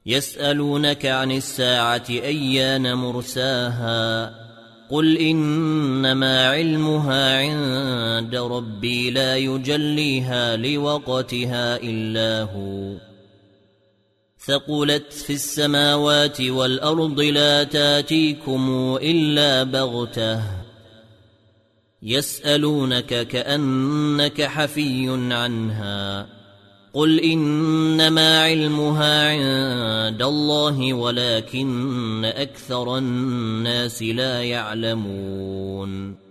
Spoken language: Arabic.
يسألونك عن الساعة أيان مرساها قل إنما علمها عند ربي لا يجليها لوقتها إلا هو ثقلت في السماوات والأرض لا تاتيكم إلا بغتة يسألونك كأنك حفي عنها قل إنما علمها عند الله ولكن أكثر الناس لا يعلمون